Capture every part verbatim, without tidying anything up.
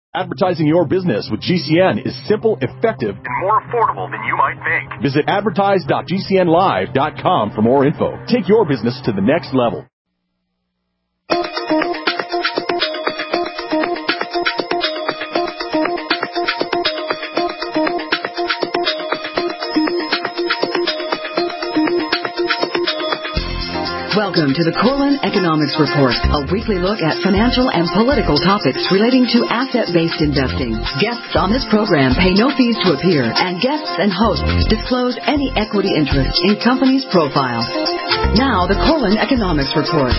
Advertising your business with G C N is simple, effective, and more affordable than you might think. Visit advertise dot g c n live dot com for more info. Take your business to the next level. Welcome to the Corlin Economics Report, a weekly look at financial and political topics relating to asset-based investing. Guests on this program pay no fees to appear, and guests and hosts disclose any equity interest in companies' profiles. Now, the Corlin Economics Report.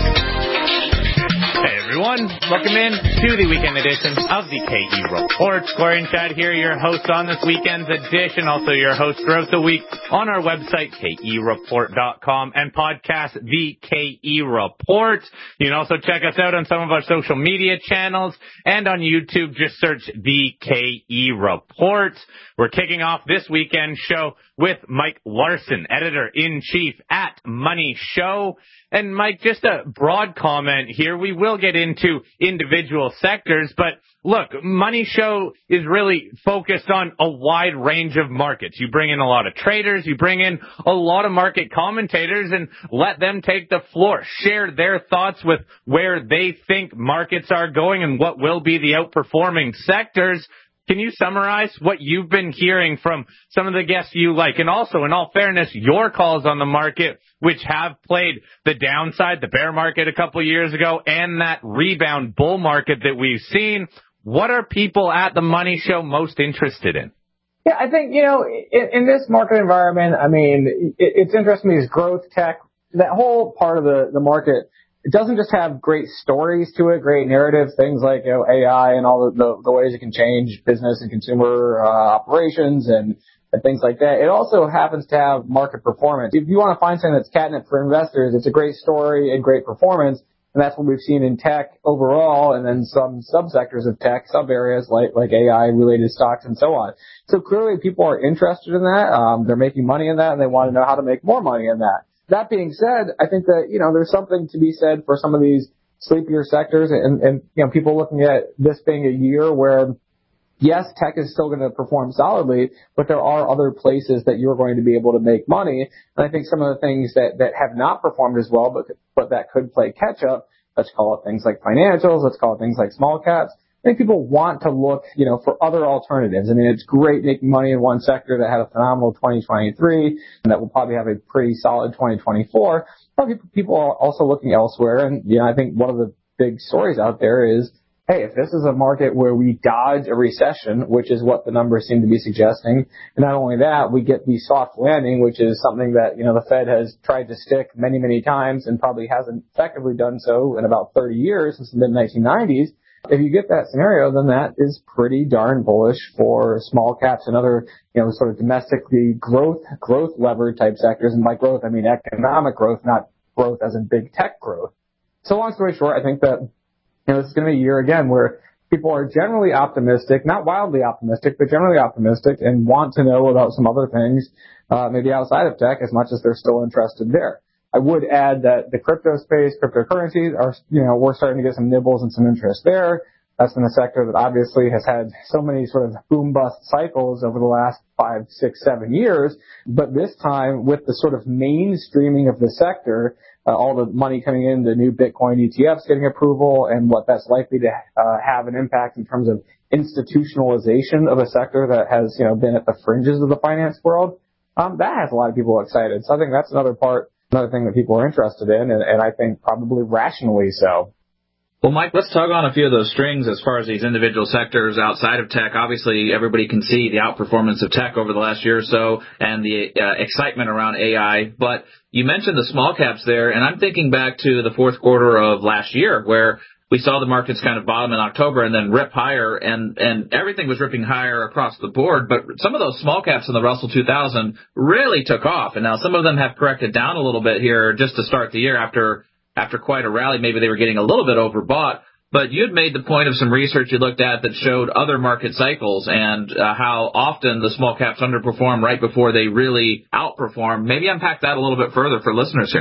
Hey everyone, welcome in to the weekend edition of the K E Report. Corey and Chad here, your hosts on this weekend's edition, also your hosts throughout the week on our website, K E report dot com, and podcast The K E Report. You can also check us out on some of our social media channels, and on YouTube, just search The K E Report. We're kicking off this weekend show with Mike Larson, editor-in-chief at Money Show. And Mike, just a broad comment here. We will get into individual sectors, but look, Money Show is really focused on a wide range of markets. You bring in a lot of traders, you bring in a lot of market commentators, and let them take the floor, share their thoughts with where they think markets are going and what will be the outperforming sectors. Can you summarize what you've been hearing from some of the guests you like? And also, in all fairness, your calls on the market, which have played the downside, the bear market a couple years ago, and that rebound bull market that we've seen. What are people at the Money Show most interested in? Yeah, I think, you know, in, in this market environment, I mean, it, it's interesting, these growth tech, that whole part of the, the market. It doesn't just have great stories to it, great narratives, things like, you know, A I and all the, the, the ways it can change business and consumer uh, operations and, and things like that. It also happens to have market performance. If you want to find something that's catnip for investors, it's a great story and great performance, and that's what we've seen in tech overall, and then some subsectors of tech, sub areas like like A I-related stocks and so on. So clearly people are interested in that. Um, they're making money in that, and they want to know how to make more money in that. That being said, I think that, you know, there's something to be said for some of these sleepier sectors and, and, you know, people looking at this being a year where, yes, tech is still going to perform solidly, but there are other places that you're going to be able to make money. And I think some of the things that, that have not performed as well, but, but that could play catch up, let's call it things like financials, let's call it things like small caps. I think people want to look, you know, for other alternatives. I mean, it's great making money in one sector that had a phenomenal twenty twenty-three and that will probably have a pretty solid twenty twenty-four. Probably people are also looking elsewhere. And, you know, I think one of the big stories out there is, hey, if this is a market where we dodge a recession, which is what the numbers seem to be suggesting, and not only that, we get the soft landing, which is something that, you know, the Fed has tried to stick many, many times and probably hasn't effectively done so in about thirty years, since the mid nineteen nineties. If you get that scenario, then that is pretty darn bullish for small caps and other, you know, sort of domestically growth, growth levered type sectors. And by growth, I mean economic growth, not growth as in big tech growth. So long story short, I think that, you know, this is going to be a year again where people are generally optimistic, not wildly optimistic, but generally optimistic and want to know about some other things, uh, maybe outside of tech, as much as they're still interested there. I would add that the crypto space, cryptocurrencies are, you know, we're starting to get some nibbles and some interest there. That's been a sector that obviously has had so many sort of boom bust cycles over the last five, six, seven years. But this time, with the sort of mainstreaming of the sector, uh, all the money coming in, the new Bitcoin E T Fs getting approval, and what that's likely to uh, have an impact in terms of institutionalization of a sector that has, you know, been at the fringes of the finance world, um, that has a lot of people excited. So I think that's another part. Another thing that people are interested in, and, and I think probably rationally so. Well, Mike, let's tug on a few of those strings as far as these individual sectors outside of tech. Obviously, everybody can see the outperformance of tech over the last year or so and the uh, excitement around A I. But you mentioned the small caps there, and I'm thinking back to the fourth quarter of last year where we saw the markets kind of bottom in October and then rip higher, and, and everything was ripping higher across the board. But some of those small caps in the Russell two thousand really took off. And now some of them have corrected down a little bit here just to start the year after after quite a rally. Maybe they were getting a little bit overbought. But you had made the point of some research you looked at that showed other market cycles and uh, how often the small caps underperform right before they really outperform. Maybe unpack that a little bit further for listeners here.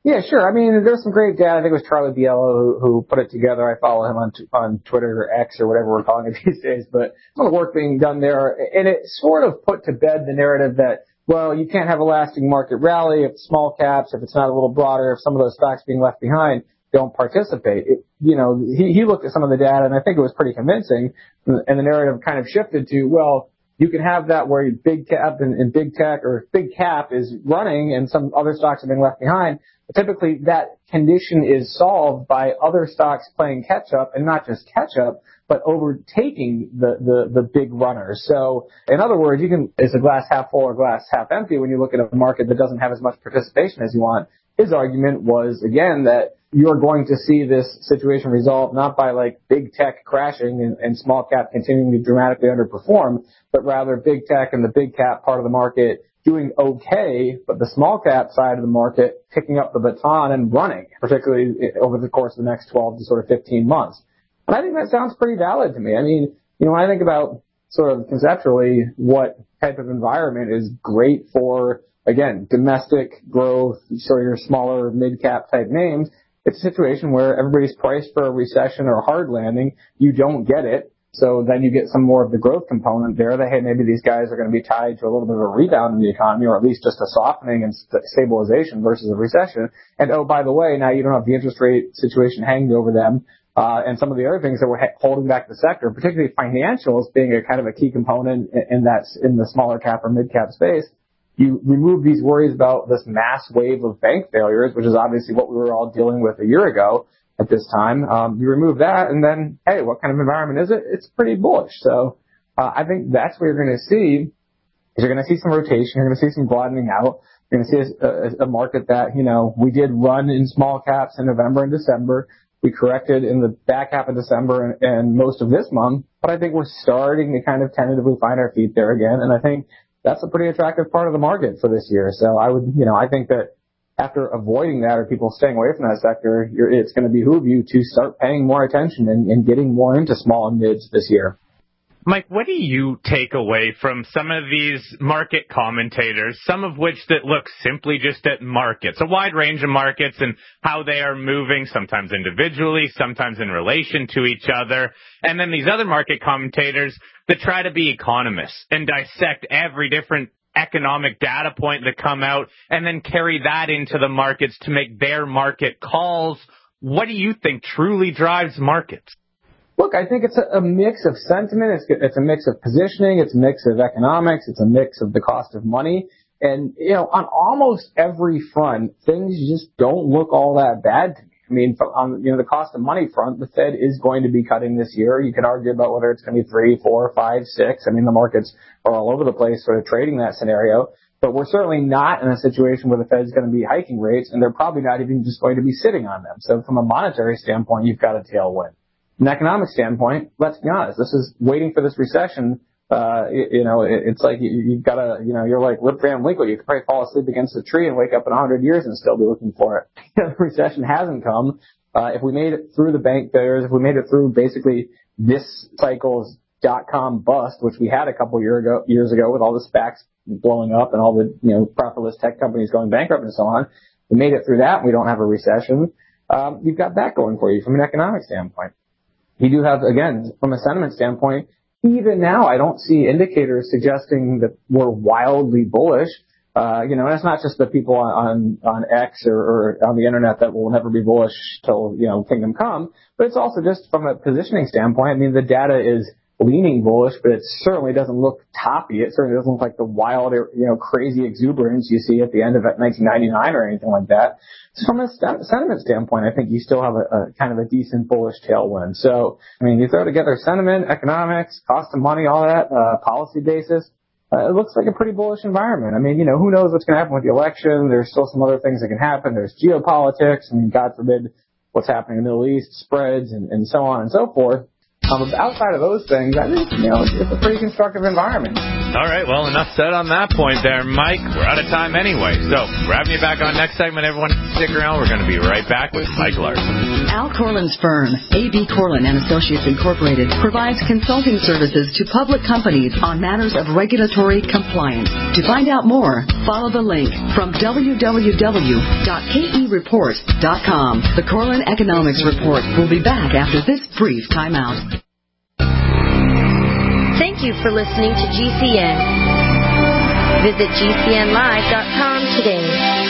Yeah, sure. I mean, there's some great data. I think it was Charlie Biello who, who put it together. I follow him on on Twitter or X or whatever we're calling it these days. But some of the work being done there, and it sort of put to bed the narrative that, well, you can't have a lasting market rally if small caps, if it's not a little broader, if some of those stocks being left behind don't participate. It, you know, he, he looked at some of the data, and I think it was pretty convincing. And the narrative kind of shifted to, well, you can have that where big cap and, and big tech or big cap is running and some other stocks are being left behind. But typically that condition is solved by other stocks playing catch up, and not just catch up, but overtaking the, the, the big runners. So in other words, you can, is a glass half full or glass half empty when you look at a market that doesn't have as much participation as you want. His argument was, again, that you're going to see this situation resolved not by like big tech crashing and, and small cap continuing to dramatically underperform, but rather big tech and the big cap part of the market doing okay, but the small cap side of the market picking up the baton and running, particularly over the course of the next twelve to sort of fifteen months. And I think that sounds pretty valid to me. I mean, you know, when I think about sort of conceptually what type of environment is great for, again, domestic growth, sort of your smaller mid-cap type names, it's a situation where everybody's priced for a recession or a hard landing. You don't get it. So then you get some more of the growth component there that, hey, maybe these guys are going to be tied to a little bit of a rebound in the economy, or at least just a softening and st- stabilization versus a recession. And, oh, by the way, now you don't have the interest rate situation hanging over them. Uh, and some of the other things that were ha- holding back the sector, particularly financials being a kind of a key component in, in that, in the smaller cap or mid cap space. You remove these worries about this mass wave of bank failures, which is obviously what we were all dealing with a year ago at this time. Um, you remove that, and then, hey, what kind of environment is it? It's pretty bullish. So uh, I think that's what you're going to see. Is you're going to see some rotation. You're going to see some broadening out. You're going to see a, a, a market that, you know, we did run in small caps in November and December. We corrected in the back half of December and, and most of this month. But I think we're starting to kind of tentatively find our feet there again. And I think that's a pretty attractive part of the market for this year. So I would, you know, I think that after avoiding that or people staying away from that sector, you're, it's going to behoove you to start paying more attention and, and getting more into small and mids this year. Mike, what do you take away from some of these market commentators, some of which that look simply just at markets, a wide range of markets and how they are moving, sometimes individually, sometimes in relation to each other, and then these other market commentators that try to be economists and dissect every different economic data point that come out and then carry that into the markets to make their market calls? What do you think truly drives markets? Look, I think it's a, a mix of sentiment. It's, it's a mix of positioning. It's a mix of economics. It's a mix of the cost of money. And, you know, on almost every front, things just don't look all that bad to me. I mean, on, you know, the cost of money front, the Fed is going to be cutting this year. You can argue about whether it's going to be three, four, five, six. I mean, the markets are all over the place sort of trading that scenario. But we're certainly not in a situation where the Fed's going to be hiking rates, and they're probably not even just going to be sitting on them. So from a monetary standpoint, you've got a tailwind. From an economic standpoint, let's be honest, this is waiting for this recession. Uh, you, you know, it, it's like you, you've got to, you know, you're like Rip Van Winkle. You could probably fall asleep against a tree and wake up in a hundred years and still be looking for it. The recession hasn't come. Uh, if we made it through the bank failures, if we made it through basically this cycle's dot-com bust, which we had a couple year ago, years ago with all the SPACs blowing up and all the, you know, profitless tech companies going bankrupt and so on, we made it through that and we don't have a recession. Um, you've got that going for you from an economic standpoint. You do have, again, from a sentiment standpoint, even now I don't see indicators suggesting that we're wildly bullish. Uh, you know, and it's not just the people on, on X or, or on the internet that will never be bullish till, you know, kingdom come, but it's also just from a positioning standpoint. I mean, the data is leaning bullish, but it certainly doesn't look toppy. It certainly doesn't look like the wild, you know, crazy exuberance you see at the end of nineteen ninety-nine or anything like that. So from a st- sentiment standpoint, I think you still have a, a kind of a decent bullish tailwind. So, I mean, you throw together sentiment, economics, cost of money, all that, uh, policy basis, uh, it looks like a pretty bullish environment. I mean, you know, who knows what's going to happen with the election? There's still some other things that can happen. There's geopolitics. I mean, God forbid what's happening in the Middle East, spreads, and, and so on and so forth. Um, outside of those things, I think, you know, it's, it's a pretty constructive environment. All right, well, enough said on that point there, Mike. We're out of time anyway. So, we're having you back on next segment. Everyone, stick around. We're going to be right back with Mike Larson. Al Corlin's firm, A B. Corlin and Associates Incorporated, provides consulting services to public companies on matters of regulatory compliance. To find out more, follow the link from w w w dot k e report dot com. The Corlin Economics Report will be back after this brief timeout. Thank you for listening to G C N. Visit G C N live dot com today.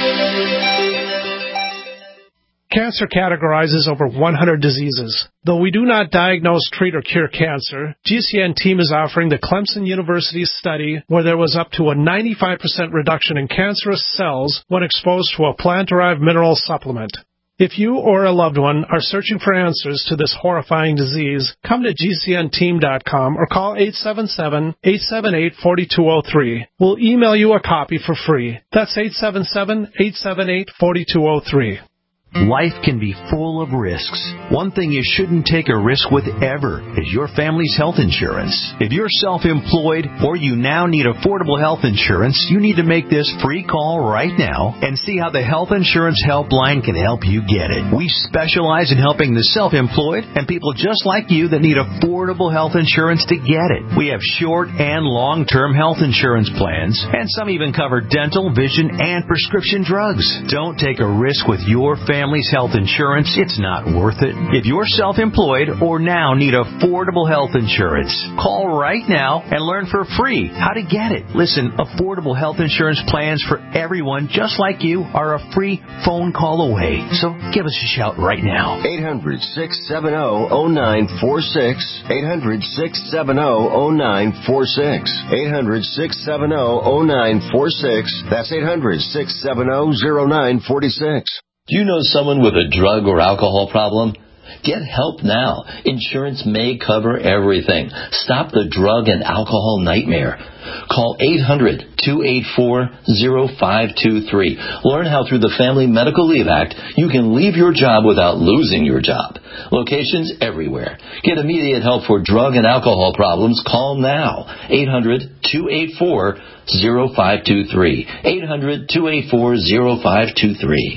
Cancer categorizes over one hundred diseases. Though we do not diagnose, treat, or cure cancer, G C N team is offering the Clemson University study where there was up to a ninety-five percent reduction in cancerous cells when exposed to a plant-derived mineral supplement. If you or a loved one are searching for answers to this horrifying disease, come to G C N team dot com or call eight seven seven, eight seven eight, four two zero three. We'll email you a copy for free. That's eight seven seven, eight seven eight, four two zero three. Life can be full of risks. One thing you shouldn't take a risk with ever is your family's health insurance. If you're self-employed or you now need affordable health insurance, you need to make this free call right now and see how the Health Insurance Helpline can help you get it. We specialize in helping the self-employed and people just like you that need affordable health insurance to get it. We have short and long-term health insurance plans, and some even cover dental, vision, and prescription drugs. Don't take a risk with your family. Family's health insurance, it's not worth it. If you're self-employed or now need affordable health insurance, call right now and learn for free how to get it. Listen, affordable health insurance plans for everyone just like you are a free phone call away. So give us a shout right now. eight hundred, six seven zero, zero nine four six. eight hundred, six seven zero, zero nine four six. eight hundred, six seven zero, zero nine four six. That's eight hundred, six seven zero, zero nine four six. Do you know someone with a drug or alcohol problem? Get help now. Insurance may cover everything. Stop the drug and alcohol nightmare. Call eight hundred, two eight four, zero five two three. Learn how through the Family Medical Leave Act you can leave your job without losing your job. Locations everywhere. Get immediate help for drug and alcohol problems. Call now. eight hundred, two eight four, zero five two three. eight hundred, two eight four, zero five two three.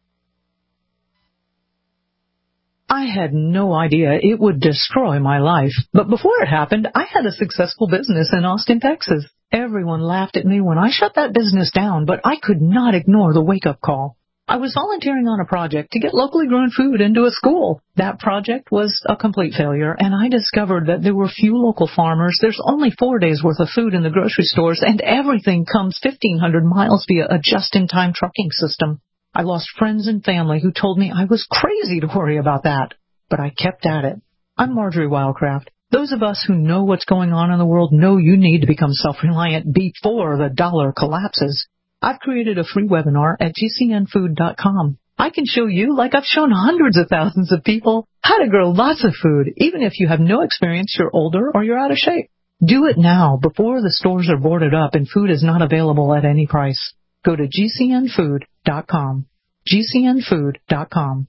I had no idea it would destroy my life. But before it happened, I had a successful business in Austin, Texas. Everyone laughed at me when I shut that business down, but I could not ignore the wake-up call. I was volunteering on a project to get locally grown food into a school. That project was a complete failure, and I discovered that there were few local farmers. There's only four days' worth of food in the grocery stores, and everything comes fifteen hundred miles via a just-in-time trucking system. I lost friends and family who told me I was crazy to worry about that. But I kept at it. I'm Marjorie Wildcraft. Those of us who know what's going on in the world know you need to become self-reliant before the dollar collapses. I've created a free webinar at G C N food dot com. I can show you, like I've shown hundreds of thousands of people, how to grow lots of food, even if you have no experience, you're older, or you're out of shape. Do it now before the stores are boarded up and food is not available at any price. Go to G C N food dot com. G C N food dot com.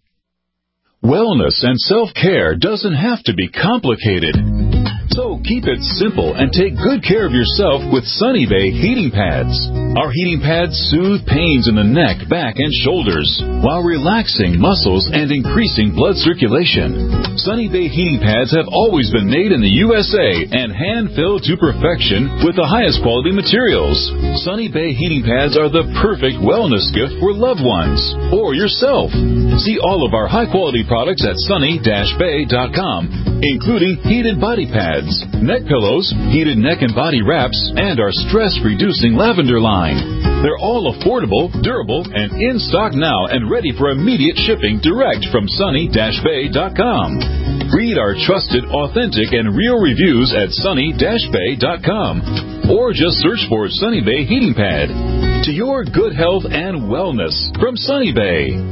Wellness and self-care doesn't have to be complicated. So keep it simple and take good care of yourself with Sunny Bay heating pads. Our heating pads soothe pains in the neck, back, and shoulders while relaxing muscles and increasing blood circulation. Sunny Bay heating pads have always been made in the U S A and hand-filled to perfection with the highest quality materials. Sunny Bay heating pads are the perfect wellness gift for loved ones or yourself. See all of our high-quality products at sunny dash bay dot com, including heated body pads, neck pillows, heated neck and body wraps, and our stress-reducing lavender line. They're all affordable, durable, and in stock now and ready for immediate shipping direct from sunny dash bay dot com. Read our trusted, authentic, and real reviews at sunny dash bay dot com. Or just search for Sunny Bay Heating Pad. To your good health and wellness from Sunny Bay.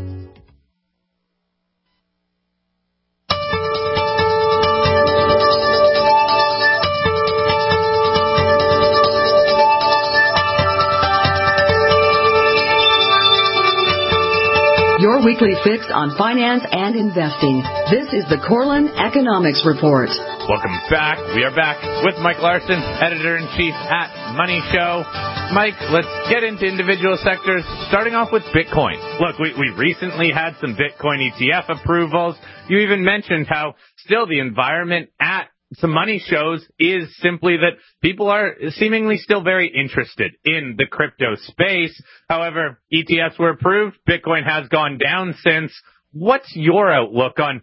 Your weekly fix on finance and investing. This is the Corlin Economics Report. Welcome back. We are back with Mike Larson, editor-in-chief at Money Show. Mike, let's get into individual sectors, starting off with Bitcoin. Look, we, we recently had some Bitcoin E T F approvals. You even mentioned how still the environment at some money shows is simply that people are seemingly still very interested in the crypto space. However, E T Fs were approved. Bitcoin has gone down since. What's your outlook on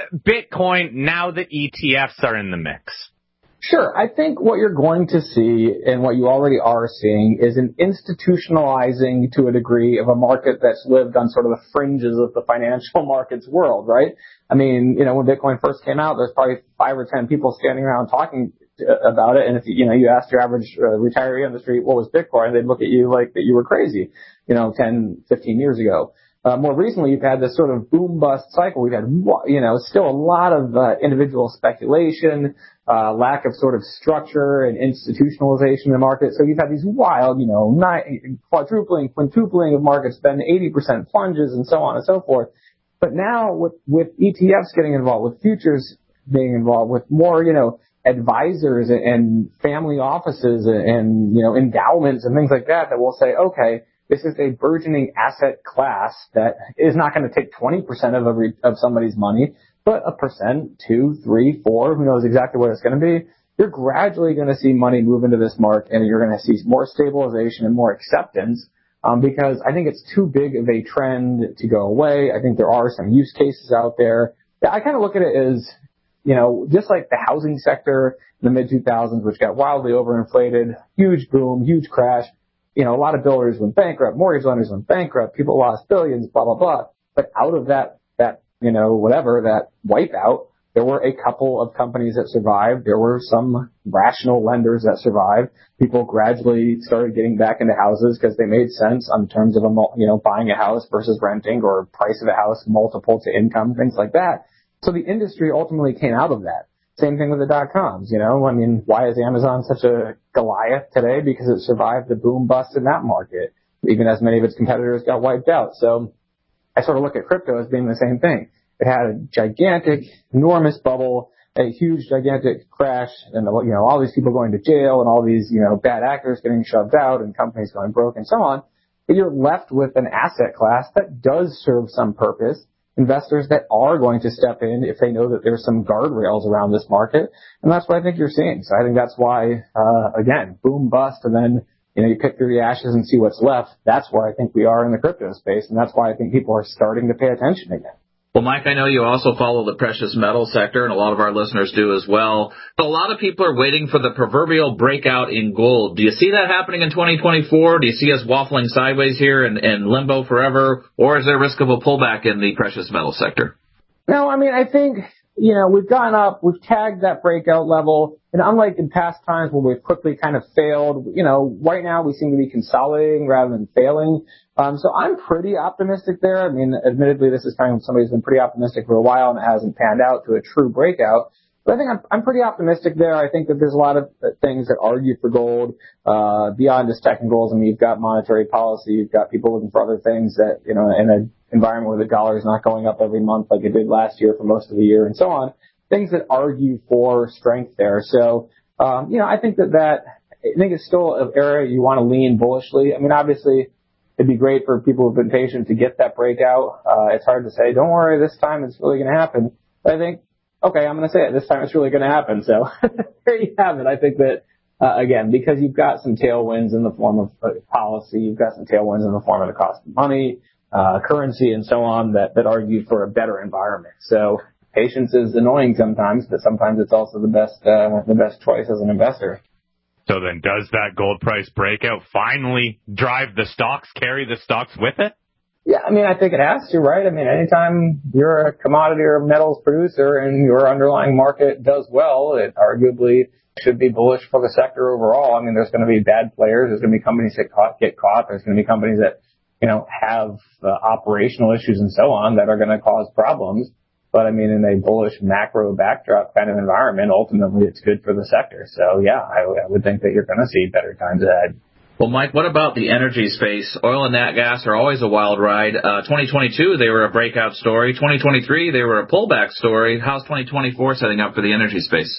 Bitcoin now that E T Fs are in the mix? Sure. I think what you're going to see and what you already are seeing is an institutionalizing to a degree of a market that's lived on sort of the fringes of the financial markets world, right? I mean, you know, when Bitcoin first came out, there's probably five or ten people standing around talking about it. And if, you know, you asked your average uh, retiree on the street, what was Bitcoin? They'd look at you like that you were crazy, you know, ten, fifteen years ago. Uh, more recently, you've had this sort of boom-bust cycle. We've had, you know, still a lot of uh, individual speculation, uh, lack of sort of structure and institutionalization in the market. So you've had these wild, you know, nine, quadrupling, quintupling of markets, then eighty percent plunges and so on and so forth. But now with, with E T Fs getting involved, with futures being involved, with more, you know, advisors and family offices and, you know, endowments and things like that that will say, okay, this is a burgeoning asset class that is not going to take twenty percent of every, of somebody's money, but a percent, two, three, four, who knows exactly what it's going to be. You're gradually going to see money move into this market, and you're going to see more stabilization and more acceptance, um, because I think it's too big of a trend to go away. I think there are some use cases out there. I kind of look at it as, you know, just like the housing sector in the mid two thousands, which got wildly overinflated, huge boom, huge crash. You know, a lot of builders went bankrupt, mortgage lenders went bankrupt, people lost billions, blah, blah, blah. But out of that, that, you know, whatever, that wipeout, there were a couple of companies that survived. There were some rational lenders that survived. People gradually started getting back into houses because they made sense on terms of, a, you know, buying a house versus renting, or price of a house multiple to income, things like that. So the industry ultimately came out of that. Same thing with the dot-coms, you know. I mean, why is Amazon such a Goliath today? Because it survived the boom bust in that market, even as many of its competitors got wiped out. So I sort of look at crypto as being the same thing. It had a gigantic, enormous bubble, a huge, gigantic crash, and, you know, all these people going to jail and all these, you know, bad actors getting shoved out and companies going broke and so on. But you're left with an asset class that does serve some purpose. Investors that are going to step in if they know that there's some guardrails around this market. And that's what I think you're seeing. So I think that's why, uh, again, boom, bust, and then, you know, you pick through the ashes and see what's left. That's where I think we are in the crypto space. And that's why I think people are starting to pay attention again. Well, Mike, I know you also follow the precious metal sector, and a lot of our listeners do as well. But a lot of people are waiting for the proverbial breakout in gold. Do you see that happening in twenty twenty-four? Do you see us waffling sideways here and, and limbo forever? Or is there a risk of a pullback in the precious metal sector? No, I mean, I think, you know, we've gone up, we've tagged that breakout level, and unlike in past times where we've quickly kind of failed, you know, right now we seem to be consolidating rather than failing. Um, so I'm pretty optimistic there. I mean, admittedly, this is kind of somebody who's been pretty optimistic for a while and it hasn't panned out to a true breakout. But I think I'm, I'm pretty optimistic there. I think that there's a lot of things that argue for gold, uh, beyond just technicals. I mean, you've got monetary policy, you've got people looking for other things that, you know, in an environment where the dollar is not going up every month like it did last year for most of the year and so on, things that argue for strength there. So, um, you know, I think that that, I think it's still an area you want to lean bullishly. I mean, obviously, it'd be great for people who've been patient to get that breakout. Uh, it's hard to say, don't worry, this time it's really going to happen. But I think, okay, I'm going to say it, this time it's really going to happen. So there you have it. I think that, uh, again, because you've got some tailwinds in the form of uh, policy, you've got some tailwinds in the form of the cost of money, uh, currency, and so on that, that argue for a better environment. So patience is annoying sometimes, but sometimes it's also the best, uh, the best choice as an investor. So then does that gold price breakout finally drive the stocks, carry the stocks with it? Yeah, I mean, I think it has to, right? I mean, anytime you're a commodity or metals producer and your underlying market does well, it arguably should be bullish for the sector overall. I mean, there's going to be bad players. There's going to be companies that caught, get caught. There's going to be companies that, you know, have uh, operational issues and so on that are going to cause problems. But I mean, in a bullish macro backdrop kind of environment, ultimately it's good for the sector. So yeah, I, I would think that you're going to see better times ahead. Well, Mike, what about the energy space? Oil and nat gas are always a wild ride. Uh, twenty twenty-two, they were a breakout story. twenty twenty-three, they were a pullback story. How's twenty twenty-four setting up for the energy space?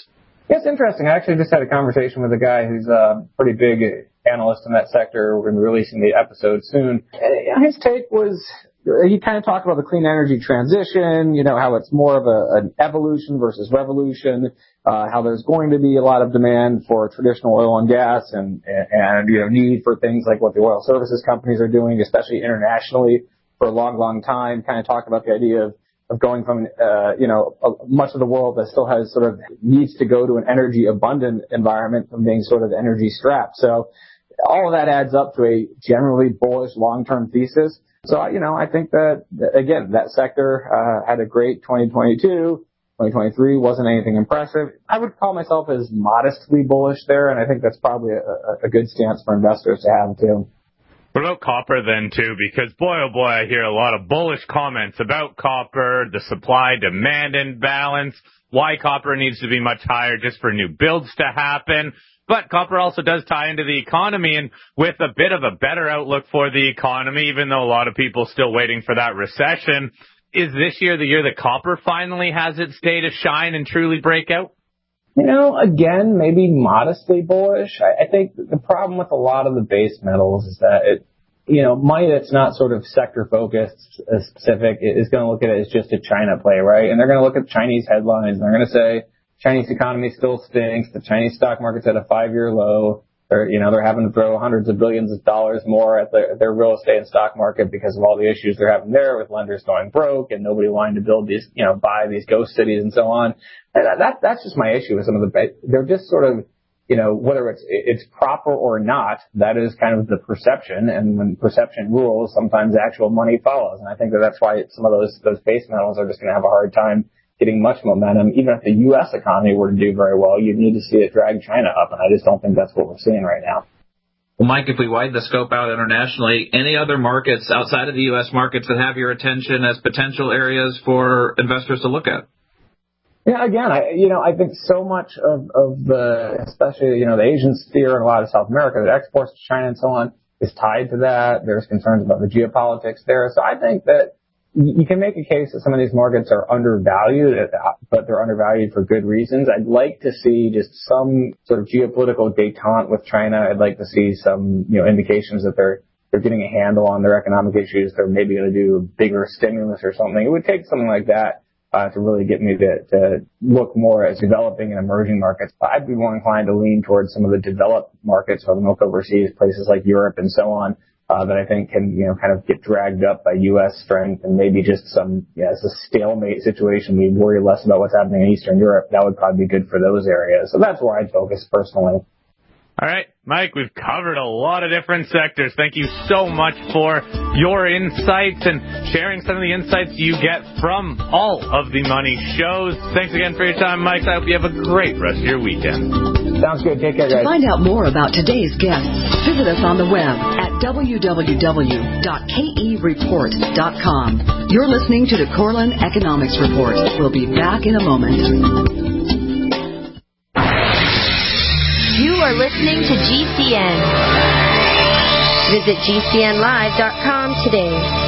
It's interesting. I actually just had a conversation with a guy who's a pretty big analyst in that sector. We're going to be releasing the episode soon. His take was, he kind of talked about the clean energy transition, you know, how it's more of a, an evolution versus revolution, uh, how there's going to be a lot of demand for traditional oil and gas and, and, and, you know, need for things like what the oil services companies are doing, especially internationally for a long, long time. Kind of talked about the idea of of going from, uh, you know, a, much of the world that still has sort of needs to go to an energy abundant environment from being sort of energy strapped. So all of that adds up to a generally bullish long-term thesis. So, you know, I think that, again, that sector, uh, had a great twenty twenty-two. twenty twenty-three wasn't anything impressive. I would call myself as modestly bullish there, and I think that's probably a, a good stance for investors to have too. What about copper then, too? Because, boy, oh boy, I hear a lot of bullish comments about copper, the supply-demand imbalance, why copper needs to be much higher just for new builds to happen. But copper also does tie into the economy, and with a bit of a better outlook for the economy, even though a lot of people still waiting for that recession, is this year the year that copper finally has its day to shine and truly break out? You know, again, maybe modestly bullish. I, I think the problem with a lot of the base metals is that it, you know, money that's not sort of sector focused, uh, specific, is going to look at it as just a China play, right? And they're going to look at Chinese headlines and they're going to say Chinese economy still stinks. The Chinese stock market's at a five-year low. They're, you know, they're having to throw hundreds of billions of dollars more at their, their real estate and stock market because of all the issues they're having there with lenders going broke and nobody wanting to build these, you know, buy these ghost cities and so on. And that, that's just my issue with some of the, they're just sort of, you know, whether it's, it's proper or not, that is kind of the perception. And when perception rules, sometimes actual money follows. And I think that that's why some of those, those base metals are just going to have a hard time getting much momentum. Even if the U S economy were to do very well, you'd need to see it drag China up. And I just don't think that's what we're seeing right now. Well, Mike, if we widen the scope out internationally, any other markets outside of the U S markets that have your attention as potential areas for investors to look at? Yeah, again, I, you know, I think so much of, of the, especially, you know, the Asian sphere and a lot of South America that exports to China and so on is tied to that. There's concerns about the geopolitics there. So I think that you can make a case that some of these markets are undervalued, but they're undervalued for good reasons. I'd like to see just some sort of geopolitical detente with China. I'd like to see some, you know, indications that they're, they're getting a handle on their economic issues. They're maybe going to do bigger stimulus or something. It would take something like that Uh, to really get me to, to look more at developing and emerging markets. But I'd be more inclined to lean towards some of the developed markets, or look overseas, places like Europe and so on, uh, that I think can, you know, kind of get dragged up by U S strength and maybe just some, yeah, it's a stalemate situation. We worry less about what's happening in Eastern Europe. That would probably be good for those areas. So that's where I'd focus personally. All right, Mike, we've covered a lot of different sectors. Thank you so much for your insights and sharing some of the insights you get from all of the money shows. Thanks again for your time, Mike. I hope you have a great rest of your weekend. Sounds good. Take care, guys. To find out more about today's guests, visit us on the web at w w w dot k e report dot com. You're listening to the Korelin Economics Report. We'll be back in a moment. You are listening to G C N. Visit G C N live dot com today.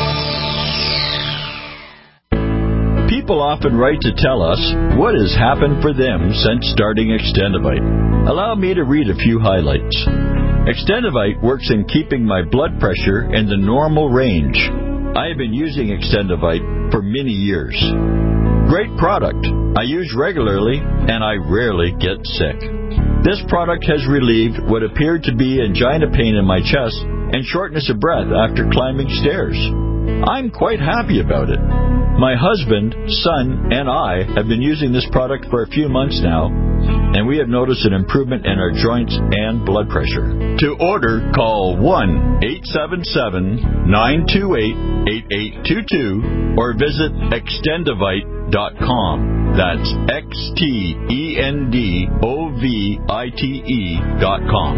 People often write to tell us what has happened for them since starting Extendivite. Allow me to read a few highlights. Extendivite works in keeping my blood pressure in the normal range. I have been using Extendivite for many years. Great product. I use regularly and I rarely get sick. This product has relieved what appeared to be angina pain in my chest and shortness of breath after climbing stairs. I'm quite happy about it. My husband, son, and I have been using this product for a few months now, and we have noticed an improvement in our joints and blood pressure. To order, call one eight seven seven, nine two eight, eight eight two two or visit extendivite dot com. That's X T E N D O V I T E dot com.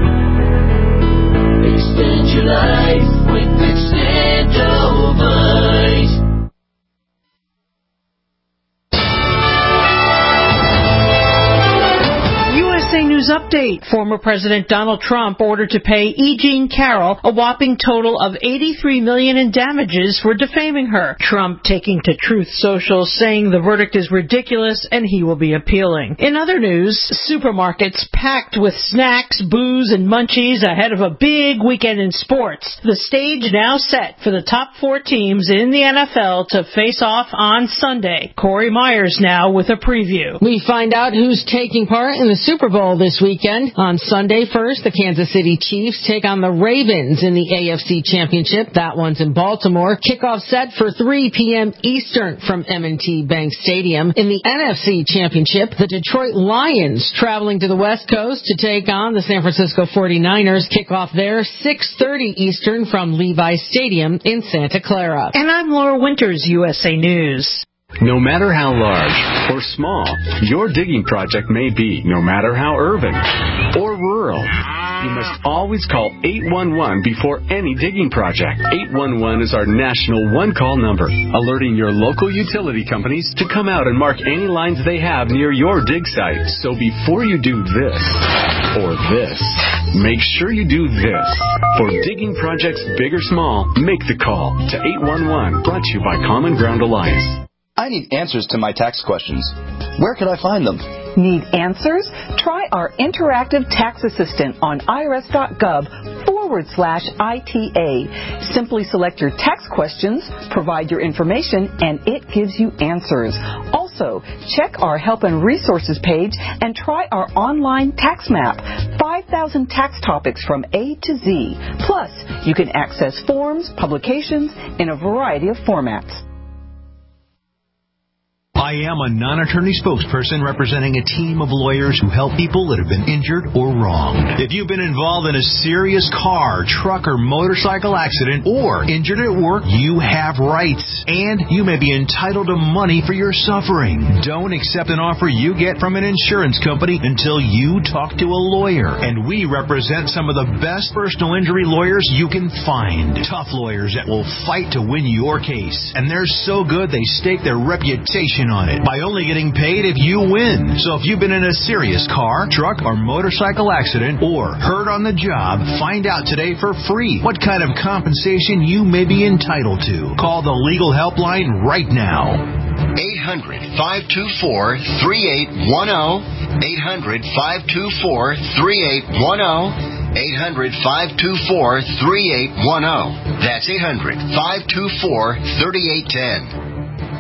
Extend your life with Extendivite. U S A News news update. Former President Donald Trump ordered to pay E. Jean Carroll a whopping total of eighty-three million dollars in damages for defaming her. Trump taking to Truth Social saying the verdict is ridiculous and he will be appealing. In other news, supermarkets packed with snacks, booze, and munchies ahead of a big weekend in sports. The stage now set for the top four teams in the N F L to face off on Sunday. Corey Myers now with a preview. We find out who's taking part in the Super Bowl this weekend. On Sunday, first, the Kansas City Chiefs take on the Ravens in the A F C Championship. That one's in Baltimore. Kickoff set for three p.m. Eastern from M and T Bank Stadium. In the N F C Championship, the Detroit Lions traveling to the West Coast to take on the San Francisco forty-niners. Kickoff there, six thirty Eastern from Levi Stadium in Santa Clara. And I'm Laura Winters, U S A News. No matter how large or small your digging project may be, no matter how urban or rural, you must always call eight one one before any digging project. eight one one is our national one-call number, alerting your local utility companies to come out and mark any lines they have near your dig site. So before you do this or this, make sure you do this. For digging projects big or small, make the call to eight one one, brought to you by Common Ground Alliance. I need answers to my tax questions. Where can I find them? Need answers? Try our interactive tax assistant on irs.gov forward slash ITA. Simply select your tax questions, provide your information, and it gives you answers. Also, check our help and resources page and try our online tax map. five thousand tax topics from A to Z. Plus, you can access forms, publications in a variety of formats. I am a non-attorney spokesperson representing a team of lawyers who help people that have been injured or wronged. If you've been involved in a serious car, truck, or motorcycle accident or injured at work, you have rights, and you may be entitled to money for your suffering. Don't accept an offer you get from an insurance company until you talk to a lawyer, and we represent some of the best personal injury lawyers you can find. Tough lawyers that will fight to win your case, and they're so good they stake their reputation on it by only getting paid if you win. So if you've been in a serious car, truck, or motorcycle accident or hurt on the job, find out today for free what kind of compensation you may be entitled to. Call the legal helpline right now. eight hundred, five two four, three eight one zero. eight hundred, five two four, three eight one zero. eight hundred, five two four, three eight one zero. That's eight hundred, five two four, three eight one zero.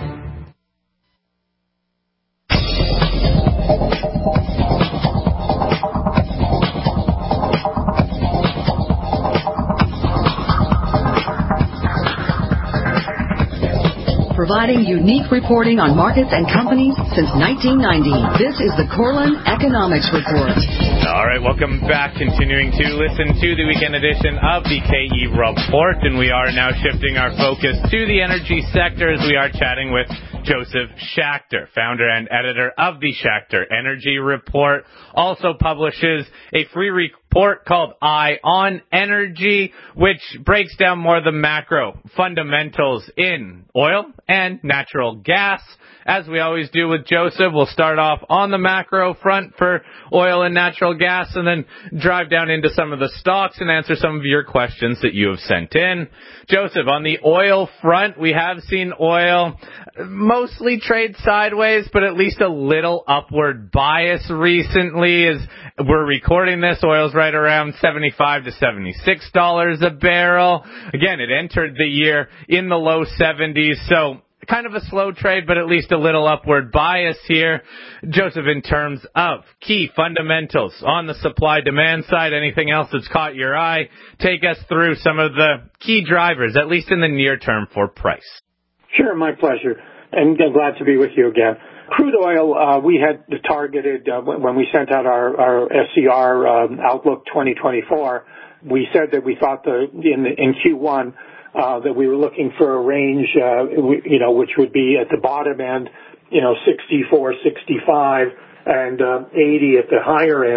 Providing unique reporting on markets and companies since nineteen ninety. This is the Corlin Economics Report. All right, welcome back. Continuing to listen to the weekend edition of the K E Report, and we are now shifting our focus to the energy sector as we are chatting with Joseph Schachter, founder and editor of the Schachter Energy Report. Also publishes a free report called Eye on Energy, which breaks down more of the macro fundamentals in oil and natural gas. As we always do with Joseph, we'll start off on the macro front for oil and natural gas and then drive down into some of the stocks and answer some of your questions that you have sent in. Joseph, on the oil front, we have seen oil mostly trade sideways, but at least a little upward bias recently. As we're recording this, oil's right around seventy-five to seventy-six dollars a barrel. Again, it entered the year in the low seventies, so kind of a slow trade, but at least a little upward bias here. Joseph, in terms of key fundamentals on the supply-demand side, anything else that's caught your eye, take us through some of the key drivers, at least in the near term, for price. Sure, my pleasure, and I'm glad to be with you again. Crude oil, uh, we had targeted, uh, when we sent out our, our S C R um, Outlook twenty twenty-four, we said that we thought the, in, in Q one, Uh, that we were looking for a range, uh, you know, which would be at the bottom end, you know, sixty-four, sixty-five, and uh, eighty at the higher end.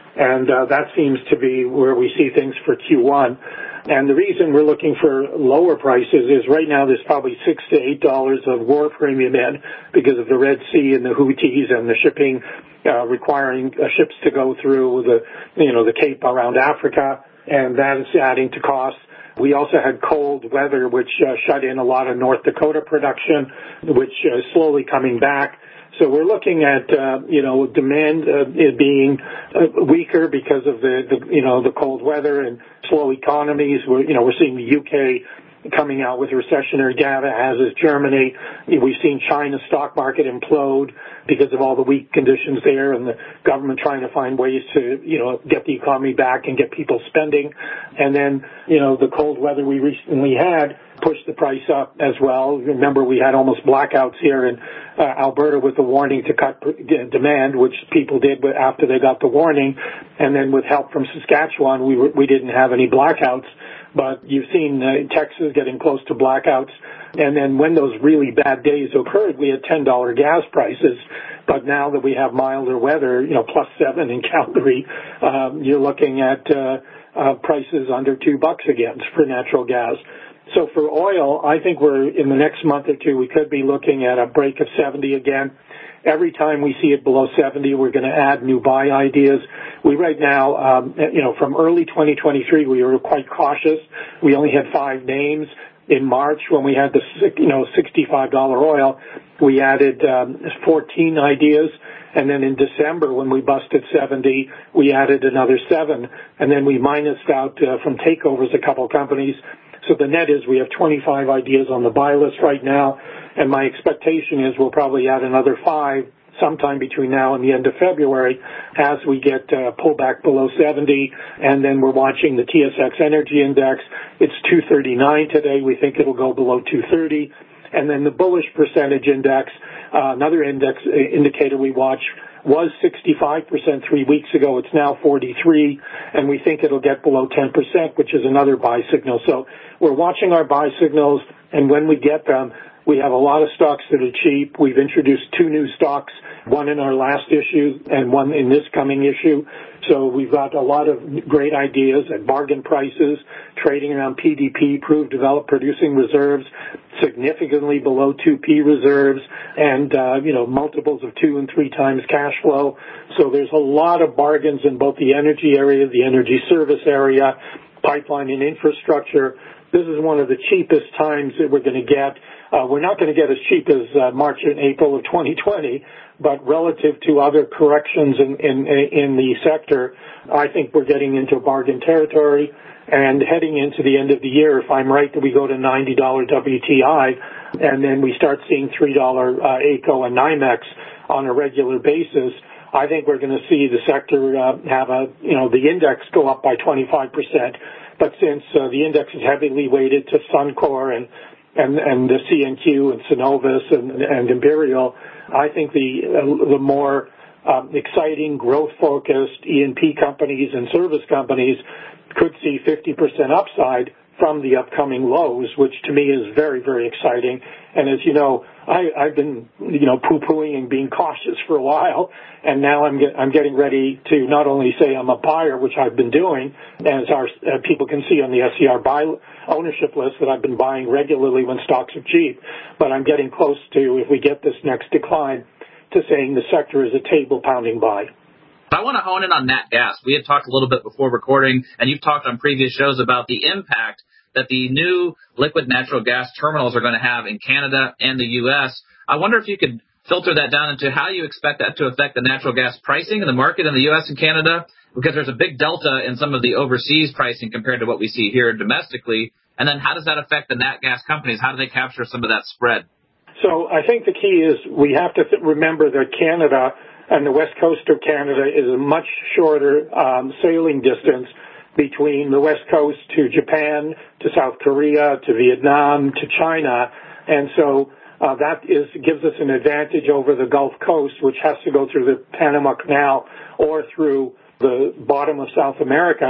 and uh, that seems to be where we see things for Q one. And the reason we're looking for lower prices is right now there's probably six to eight dollars of war premium in because of the Red Sea and the Houthis and the shipping uh, requiring uh, ships to go through the you know the Cape around Africa, and that is adding to costs. We also had cold weather, which uh, shut in a lot of North Dakota production, which uh, is slowly coming back. So we're looking at, uh, you know, demand uh, being uh, weaker because of the, the, you know, the cold weather and slow economies. We're, you know, we're seeing the U K coming out with recessionary data, as is Germany. We've seen China's stock market implode because of all the weak conditions there and the government trying to find ways to, you know, get the economy back and get people spending. And then, you know, the cold weather we recently had pushed the price up as well. Remember, we had almost blackouts here in uh, Alberta with the warning to cut demand, which people did after they got the warning. And then with help from Saskatchewan, we were, we didn't have any blackouts. But you've seen uh, Texas getting close to blackouts. And then when those really bad days occurred, we had ten dollars gas prices. But now that we have milder weather, you know, plus seven in Calgary, um, you're looking at uh, uh, prices under two bucks again for natural gas. So for oil, I think we're in the next month or two, we could be looking at a break of seventy again. Every time we see it below seventy, we're going to add new buy ideas. We right now, um, you know, from early twenty twenty-three, we were quite cautious. We only had five names. In March, when we had the, you know, sixty-five dollars oil, we added um, fourteen ideas. And then in December, when we busted seventy, we added another seven. And then we minused out uh, from takeovers a couple companies. So the net is we have twenty-five ideas on the buy list right now. And my expectation is we'll probably add another five sometime between now and the end of February as we get uh, pullback below seventy. And then we're watching the T S X Energy Index. It's two thirty-nine today. We think it'll go below two thirty. And then the bullish percentage index, uh, another index uh, indicator we watch, was sixty-five percent three weeks ago. It's now forty-three, and we think it'll get below ten percent, which is another buy signal. So we're watching our buy signals, and when we get them, we have a lot of stocks that are cheap. We've introduced two new stocks, one in our last issue and one in this coming issue. So we've got a lot of great ideas at bargain prices, trading around P D P, proved developed producing reserves, significantly below two P reserves, and, uh, you know, multiples of two and three times cash flow. So there's a lot of bargains in both the energy area, the energy service area, pipeline and infrastructure. This is one of the cheapest times that we're going to get. Uh, we're not going to get as cheap as uh, March and April of twenty twenty, but relative to other corrections in, in, in the sector, I think we're getting into bargain territory. And heading into the end of the year, if I'm right that we go to ninety dollars W T I, and then we start seeing three dollars uh, A C O and NYMEX on a regular basis, I think we're going to see the sector uh, have a, you know, the index go up by twenty-five percent. But since uh, the index is heavily weighted to Suncor and and, and the C N Q and Cenovus and, and Imperial, I think the uh, the more um, exciting, growth-focused E and P companies and service companies could see fifty percent upside from the upcoming lows, which to me is very, very exciting. And as you know, I, I've been, you know, poo-pooing and being cautious for a while, and now I'm, get, I'm getting ready to not only say I'm a buyer, which I've been doing, as our uh, people can see on the S C R buy ownership list that I've been buying regularly when stocks are cheap, but I'm getting close to, if we get this next decline, to saying the sector is a table-pounding buy. I want to hone in on nat gas. We had talked a little bit before recording, and you've talked on previous shows about the impact that the new liquid natural gas terminals are going to have in Canada and the U S. I wonder if you could filter that down into how you expect that to affect the natural gas pricing in the market in the U S and Canada, because there's a big delta in some of the overseas pricing compared to what we see here domestically. And then how does that affect the nat gas companies? How do they capture some of that spread? So I think the key is we have to th- remember that Canada and the west coast of Canada is a much shorter um, sailing distance between the west coast to Japan, to South Korea, to Vietnam, to China. And so uh, that is gives us an advantage over the Gulf Coast, which has to go through the Panama Canal or through the bottom of South America.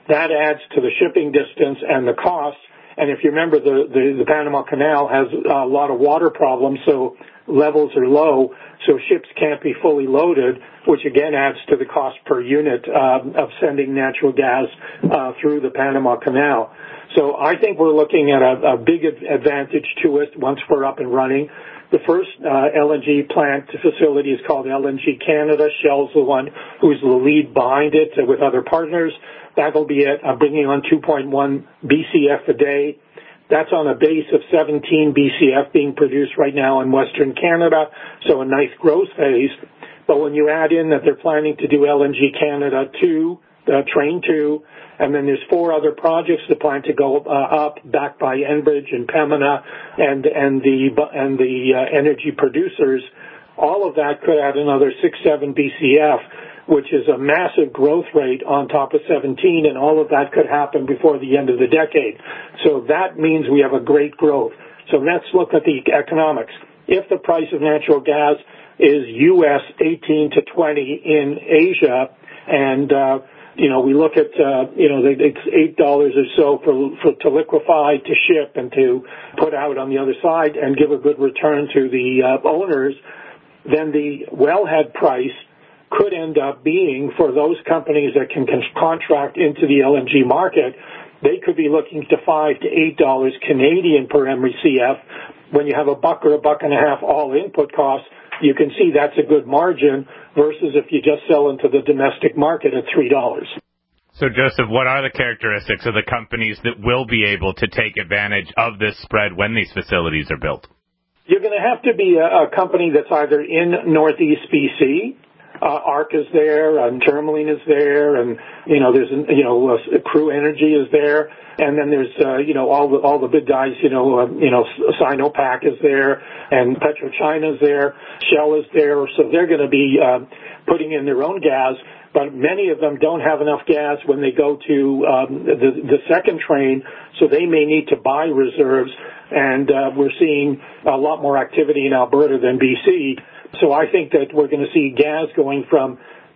That adds to the shipping distance and the cost. And if you remember, the, the, the Panama Canal has a lot of water problems, so levels are low, so ships can't be fully loaded, which again adds to the cost per unit um, of sending natural gas uh, through the Panama Canal. So I think we're looking at a, a big advantage to it once we're up and running. The first uh, L N G plant facility is called L N G Canada. Shell's the one who's the lead behind it uh, with other partners. That'll be it, uh, bringing on two point one B C F a day. That's on a base of seventeen B C F being produced right now in Western Canada, so a nice growth phase. But when you add in that they're planning to do L N G Canada two, uh, Train two, and then there's four other projects that plan to go uh, up, backed by Enbridge and Pembina and and the and the uh, energy producers. All of that could add another six, seven B C F, which is a massive growth rate on top of seventeen, and all of that could happen before the end of the decade. So that means we have a great growth. So let's look at the economics. If the price of natural gas is U S eighteen to twenty in Asia, and uh, you know, we look at, uh, you know, it's eight dollars or so for, for, to liquefy, to ship, and to put out on the other side and give a good return to the uh, owners, then the wellhead price could end up being, for those companies that can contract into the L N G market, they could be looking to five to eight dollars Canadian per M C F. When you have a buck or a buck and a half all input costs, you can see that's a good margin versus if you just sell into the domestic market at three dollars. So, Joseph, what are the characteristics of the companies that will be able to take advantage of this spread when these facilities are built? You're going to have to be a, a company that's either in Northeast B C. Uh, ARC is there, and Tourmaline is there, and, you know, there's, you know, uh, Crew Energy is there, and then there's, uh, you know, all the, all the big guys, you know, uh, you know, Sinopec is there, and PetroChina is there, Shell is there, so they're going to be, uh, putting in their own gas, but many of them don't have enough gas when they go to, um, the, the second train, so they may need to buy reserves, and, uh, we're seeing a lot more activity in Alberta than B C. So I think that we're going to see gas going from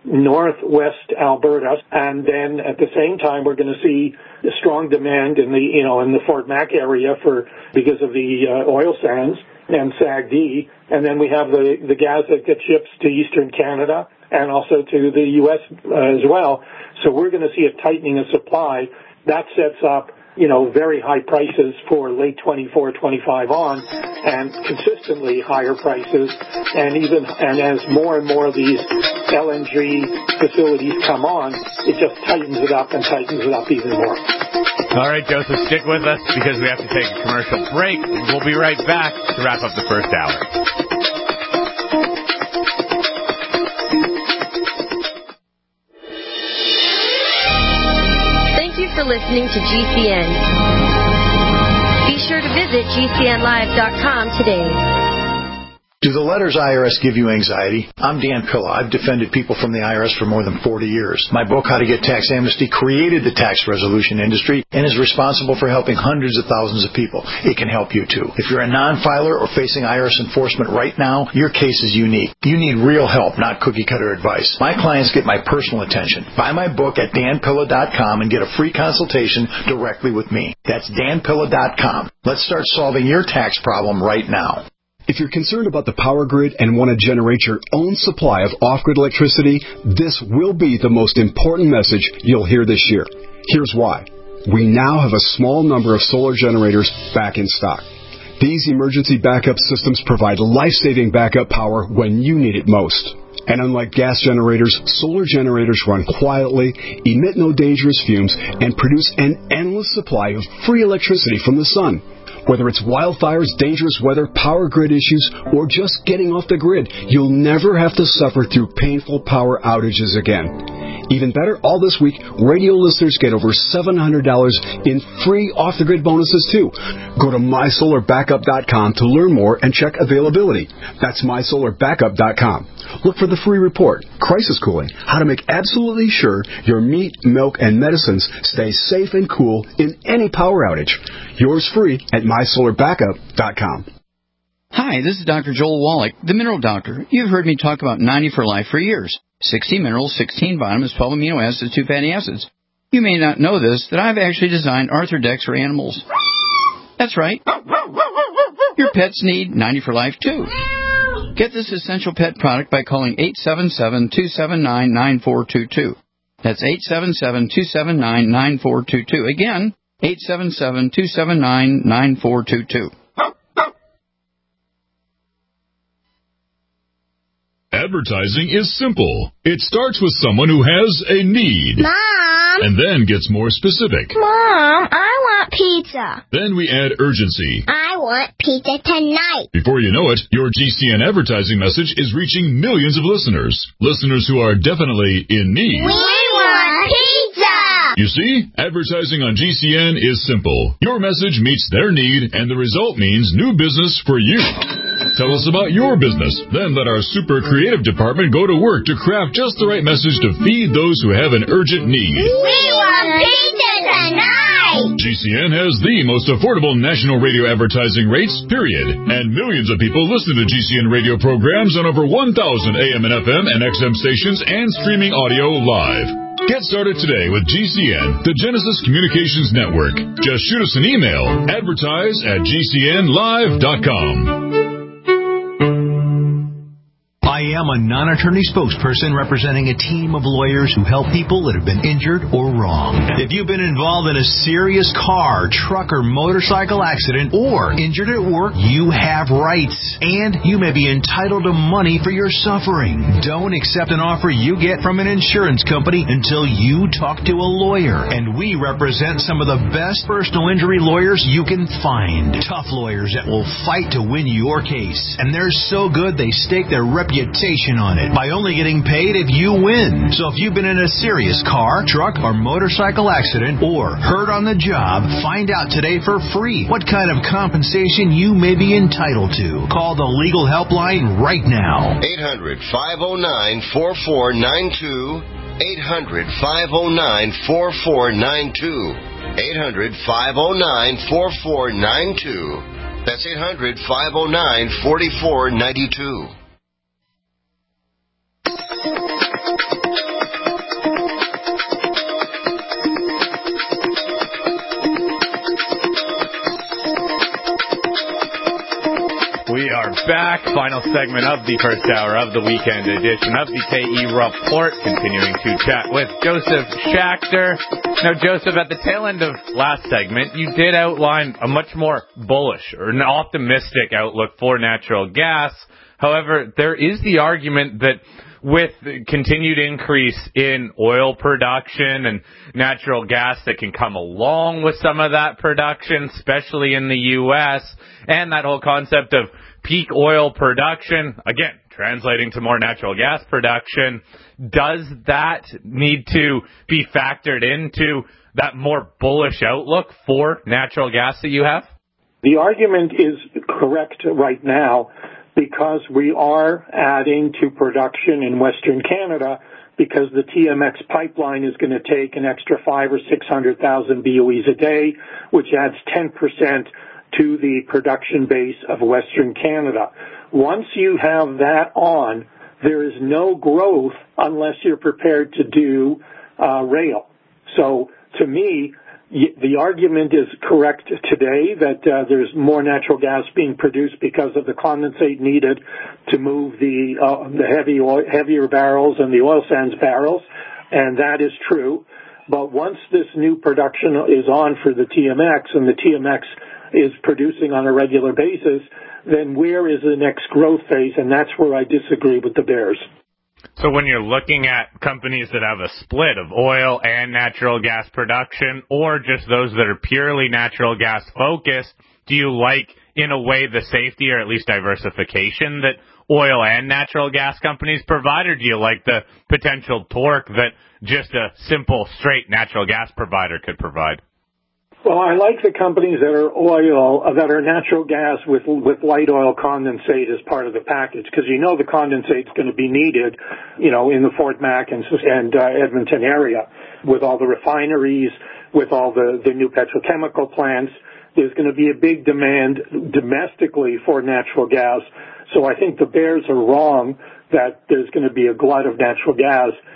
northwest Alberta, and then at the same time we're going to see strong demand in the, you know, in the Fort Mac area for, because of the uh, oil sands and S A G D, and then we have the, the gas that gets shipped to eastern Canada and also to the U S uh, as well. So we're going to see a tightening of supply. That sets up, you know, very high prices for late twenty-four, twenty-five on, and consistently higher prices. And even, and as more and more of these L N G facilities come on, it just tightens it up and tightens it up even more. All right, Joseph, stick with us because we have to take a commercial break. We'll be right back to wrap up the first hour. For listening to G C N. Be sure to visit G C N live dot com today. Do the letters I R S give you anxiety? I'm Dan Pilla. I've defended people from the I R S for more than forty years. My book, How to Get Tax Amnesty, created the tax resolution industry and is responsible for helping hundreds of thousands of people. It can help you, too. If you're a non-filer or facing I R S enforcement right now, your case is unique. You need real help, not cookie-cutter advice. My clients get my personal attention. Buy my book at Dan Pilla dot com and get a free consultation directly with me. That's Dan Pilla dot com. Let's start solving your tax problem right now. If you're concerned about the power grid and want to generate your own supply of off-grid electricity, this will be the most important message you'll hear this year. Here's why. We now have a small number of solar generators back in stock. These emergency backup systems provide life-saving backup power when you need it most. And unlike gas generators, solar generators run quietly, emit no dangerous fumes, and produce an endless supply of free electricity from the sun. Whether it's wildfires, dangerous weather, power grid issues, or just getting off the grid, you'll never have to suffer through painful power outages again. Even better, all this week, radio listeners get over seven hundred dollars in free off-the-grid bonuses, too. Go to my solar backup dot com to learn more and check availability. That's my solar backup dot com. Look for the free report, Crisis Cooling, how to make absolutely sure your meat, milk, and medicines stay safe and cool in any power outage. Yours free at my solar backup dot com. Hi, this is Doctor Joel Wallach, the Mineral Doctor. You've heard me talk about ninety for Life for years. sixty minerals, sixteen vitamins, twelve amino acids, two fatty acids. You may not know this, that I've actually designed Arthrodex for animals. That's right. Your pets need ninety for life, too. Get this essential pet product by calling eight seven seven, two seven nine, nine four two two. That's eight seven seven, two seven nine, nine four two two. Again, eight seven seven, two seven nine, nine four two two. Advertising is simple. It starts with someone who has a need. Mom! And then gets more specific. Mom, I want pizza. Then we add urgency. I want pizza tonight. Before you know it, your G C N advertising message is reaching millions of listeners. Listeners who are definitely in need. We want pizza! You see, advertising on G C N is simple. Your message meets their need, and the result means new business for you. Tell us about your business. Then let our super creative department go to work to craft just the right message to feed those who have an urgent need. We want pizza tonight! G C N has the most affordable national radio advertising rates, period. And millions of people listen to G C N radio programs on over one thousand A M and F M and X M stations and streaming audio live. Get started today with G C N, the Genesis Communications Network. Just shoot us an email, advertise at g c n live dot com. I am a non-attorney spokesperson representing a team of lawyers who help people that have been injured or wronged. If you've been involved in a serious car, truck, or motorcycle accident or injured at work, you have rights, and you may be entitled to money for your suffering. Don't accept an offer you get from an insurance company until you talk to a lawyer, and we represent some of the best personal injury lawyers you can find. Tough lawyers that will fight to win your case, and they're so good they stake their reputation on it by only getting paid if you win. So if you've been in a serious car, truck, or motorcycle accident or hurt on the job, find out today for free what kind of compensation you may be entitled to. Call the legal helpline right now. eight hundred, five oh nine, four four nine two. eight hundred, five oh nine, four four nine two. eight hundred, five oh nine, four four nine two. That's eight hundred, five oh nine, four four nine two. We are back. Final segment of the first hour of the weekend edition of the K E Report. Continuing to chat with Joseph Schachter. Now, Joseph, at the tail end of last segment, you did outline a much more bullish or an optimistic outlook for natural gas. However, there is the argument that with continued increase in oil production and natural gas that can come along with some of that production, especially in the U S, and that whole concept of peak oil production, again, translating to more natural gas production, does that need to be factored into that more bullish outlook for natural gas that you have? The argument is correct right now, because we are adding to production in Western Canada, because the T M X pipeline is going to take an extra five or six hundred thousand B O Es a day, which adds ten percent to the production base of Western Canada. Once you have that on, there is no growth unless you're prepared to do uh, rail. So to me, the argument is correct today that uh, there's more natural gas being produced because of the condensate needed to move the uh, the heavy oil, heavier barrels and the oil sands barrels, and that is true. But once this new production is on for the T M X and the T M X is producing on a regular basis, then where is the next growth phase? And that's where I disagree with the bears. So when you're looking at companies that have a split of oil and natural gas production, or just those that are purely natural gas focused, do you like, in a way, the safety or at least diversification that oil and natural gas companies provide, or do you like the potential torque that just a simple, straight natural gas provider could provide? Well, I like the companies that are oil, uh, that are natural gas with with light oil condensate as part of the package, because you know the condensate's going to be needed, you know, in the Fort Mac and, and uh, Edmonton area, with all the refineries, with all the, the new petrochemical plants. There's going to be a big demand domestically for natural gas. So I think the bears are wrong that there's going to be a glut of natural gas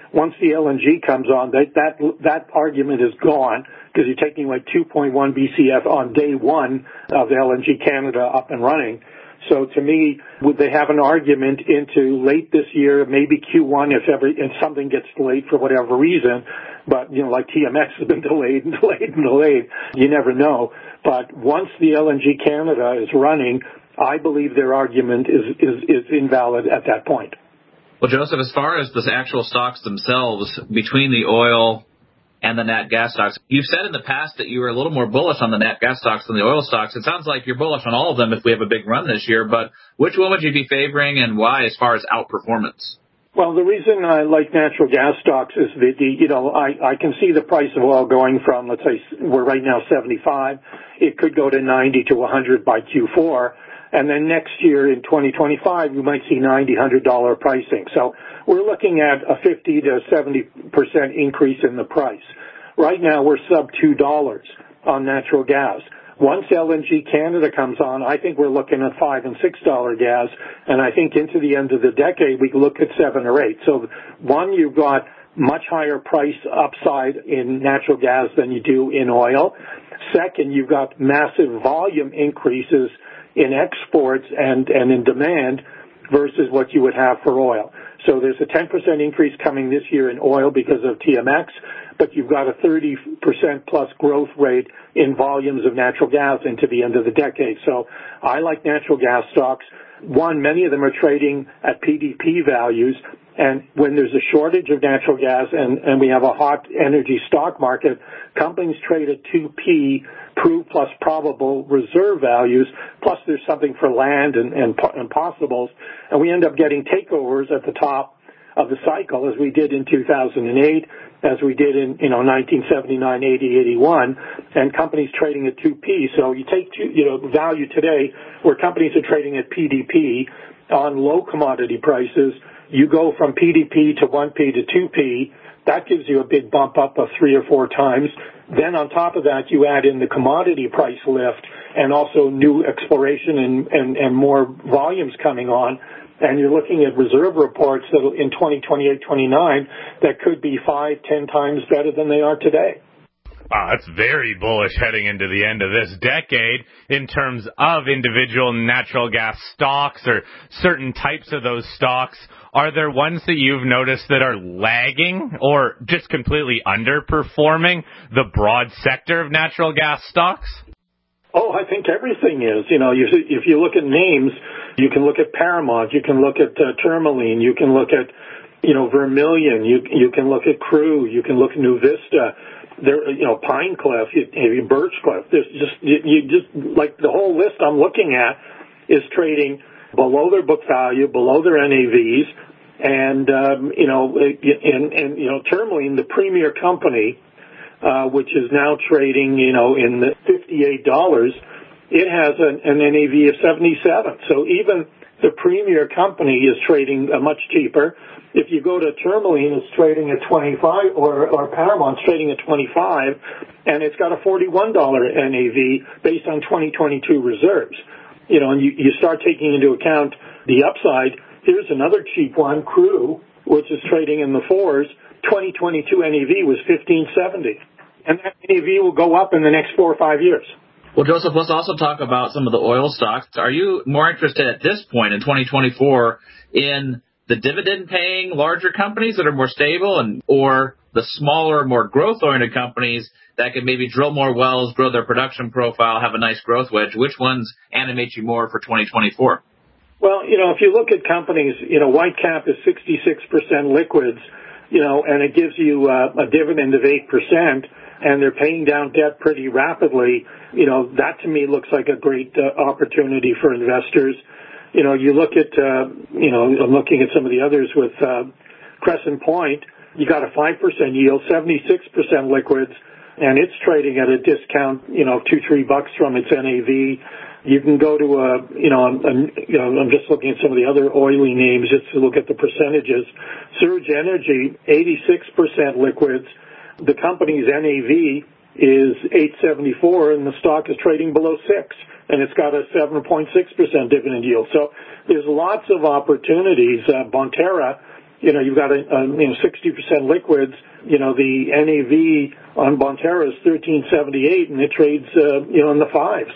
once the L N G comes on, that that, that argument is gone because you're taking like two point one B C F on day one of L N G Canada up and running. So to me, would they have an argument into late this year, maybe Q one if ever, and something gets delayed for whatever reason. But, you know, like T M X has been delayed and delayed and delayed. You never know. But once the L N G Canada is running, I believe their argument is, is, is invalid at that point. Well, Joseph, as far as the actual stocks themselves, between the oil and the nat gas stocks, you've said in the past that you were a little more bullish on the nat gas stocks than the oil stocks. It sounds like you're bullish on all of them if we have a big run this year, but which one would you be favoring and why as far as outperformance? Well, the reason I like natural gas stocks is that, the, you know, I, I can see the price of oil going from, let's say, we're right now seventy-five. It could go to ninety to one hundred by Q four. And then next year in twenty twenty-five, you might see ninety, one hundred dollars pricing. So we're looking at a fifty to seventy percent increase in the price. Right now, we're sub two dollars on natural gas. Once L N G Canada comes on, I think we're looking at five and six dollar gas, and I think into the end of the decade we look at seven or eight. So one, you've got much higher price upside in natural gas than you do in oil. Second, you've got massive volume increases in exports and, and in demand versus what you would have for oil. So there's a ten percent increase coming this year in oil because of T M X, but you've got a thirty percent plus growth rate in volumes of natural gas into the end of the decade. So I like natural gas stocks. One, many of them are trading at P D P values, and when there's a shortage of natural gas and, and we have a hot energy stock market, companies trade at two P proved plus probable reserve values, plus there's something for land and, and, and possibles, and we end up getting takeovers at the top of the cycle, as we did in two thousand eight, as we did in, you know, nineteen seventy-nine, eighty, eighty-one, and companies trading at two P. So you take, two, you know, value today where companies are trading at P D P on low commodity prices. You go from P D P to one P to two P. That gives you a big bump up of three or four times. Then on top of that, you add in the commodity price lift and also new exploration and, and, and more volumes coming on. And you're looking at reserve reports that in twenty twenty-eight, twenty-nine that could be five, ten times better than they are today. Wow, that's very bullish heading into the end of this decade in terms of individual natural gas stocks or certain types of those stocks. Are there ones that you've noticed that are lagging or just completely underperforming the broad sector of natural gas stocks? Oh, I think everything is. You know, you, if you look at names, you can look at Paramount, you can look at uh, Tourmaline, you can look at, you know, Vermilion, you you can look at Crew, you can look at NuVista. There, you know, Pine Cliff, you, you Birchcliff. There's just you, you just like the whole list I'm looking at is trading below their book value, below their N A Vs, and um, you know, and, and you know, Tourmaline, the premier company, uh, which is now trading, you know, in the fifty-eight dollars, it has an, an N A V of seventy-seven. So even the premier company is trading uh, much cheaper. If you go to Tourmaline, it's trading at twenty-five, or, or Paramount's trading at twenty-five, and it's got a forty-one dollars N A V based on twenty twenty-two reserves. You know, and you, you start taking into account the upside. Here's another cheap one, Crew, which is trading in the fours. twenty twenty-two N A V was fifteen seventy, and that N A V will go up in the next four or five years. Well, Joseph, let's also talk about some of the oil stocks. Are you more interested at this point in twenty twenty-four in the dividend-paying larger companies that are more stable, and or the smaller, more growth-oriented companies that can maybe drill more wells, grow their production profile, have a nice growth wedge? Which ones animate you more for twenty twenty-four? Well, you know, if you look at companies, you know, Whitecap is sixty-six percent liquids, you know, and it gives you uh, a dividend of eight percent, and they're paying down debt pretty rapidly. You know, that to me looks like a great uh, opportunity for investors. You know, you look at, uh, you know, I'm looking at some of the others with uh, Crescent Point. You got a five percent yield, seventy-six percent liquids, and it's trading at a discount, you know, two, three bucks from its N A V. You can go to a, you know, a, you know, I'm just looking at some of the other oily names just to look at the percentages. Surge Energy, eighty-six percent liquids. The company's N A V is eight seventy-four, and the stock is trading below six, and it's got a seven point six percent dividend yield. So there's lots of opportunities. Uh, Bonterra you know, you've got a, a you know sixty percent liquids. You know, the N A V on Bonterra is thirteen seventy-eight, and it trades uh, you know in the fives.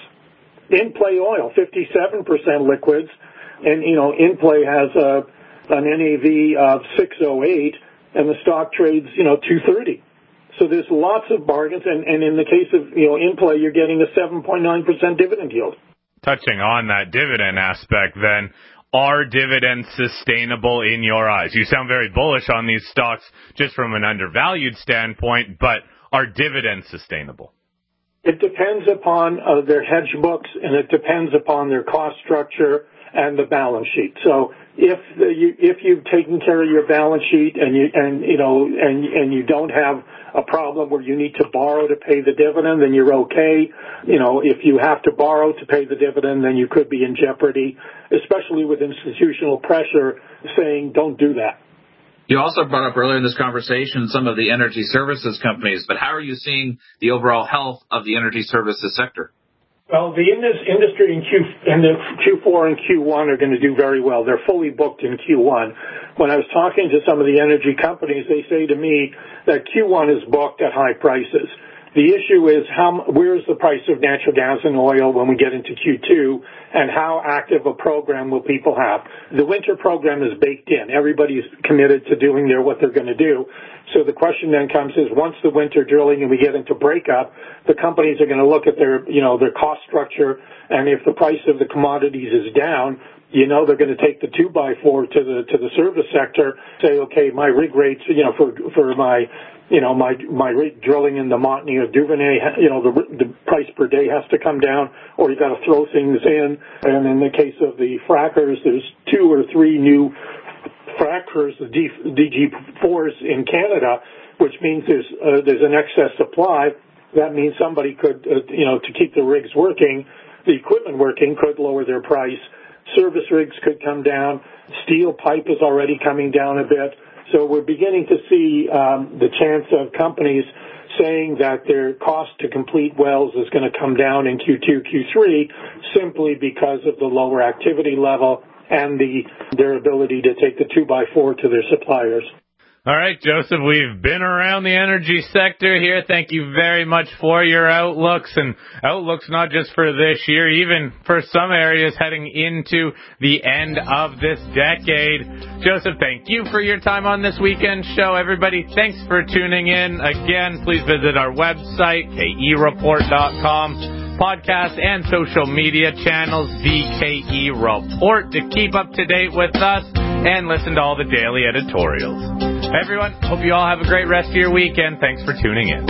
In play oil, fifty-seven percent liquids, and you know in play has a an N A V of six oh eight, and the stock trades you know two thirty. So there's lots of bargains, and, and in the case of you know in play, you're getting a seven point nine percent dividend yield. Touching on that dividend aspect, then, are dividends sustainable in your eyes? You sound very bullish on these stocks just from an undervalued standpoint, but are dividends sustainable? It depends upon uh, their hedge books, and it depends upon their cost structure and the balance sheet. So if the, you, if you've taken care of your balance sheet and you and you know and and you don't have a problem where you need to borrow to pay the dividend, then you're okay. You know, if you have to borrow to pay the dividend, then you could be in jeopardy, especially with institutional pressure saying don't do that. You also brought up earlier in this conversation some of the energy services companies, but how are you seeing the overall health of the energy services sector? Well, the industry in Q in the Q four and Q one are going to do very well. They're fully booked in Q one. When I was talking to some of the energy companies, they say to me that Q one is booked at high prices. The issue is how where's the price of natural gas and oil when we get into Q two, and how active a program will people have? The winter program is baked in. Everybody's committed to doing their what they're going to do. So the question then comes is once the winter drilling and we get into breakup, the companies are going to look at their you know their cost structure, and if the price of the commodities is down, you know they're going to take the two by four to the to the service sector. Say, okay, my rig rates, you know, for for my you know, my my rate drilling in the Montney or Duvernay, you know, the the price per day has to come down, or you got to throw things in. And in the case of the frackers, there's two or three new frackers, the D G fours in Canada, which means there's uh, there's an excess supply. That means somebody could, uh, you know, to keep the rigs working, the equipment working, could lower their price. Service rigs could come down. Steel pipe is already coming down a bit. So we're beginning to see um, the chance of companies saying that their cost to complete wells is going to come down in Q two, Q three, simply because of the lower activity level and the their ability to take the two by four to their suppliers. All right, Joseph, we've been around the energy sector here. Thank you very much for your outlooks, and outlooks not just for this year, even for some areas heading into the end of this decade. Joseph, thank you for your time on this weekend show. Everybody, thanks for tuning in. Again, please visit our website, K E report dot com. Podcast and social media channels, The K E Report, to keep up to date with us and listen to all the daily editorials. Everyone, hope you all have a great rest of your weekend. Thanks for tuning in.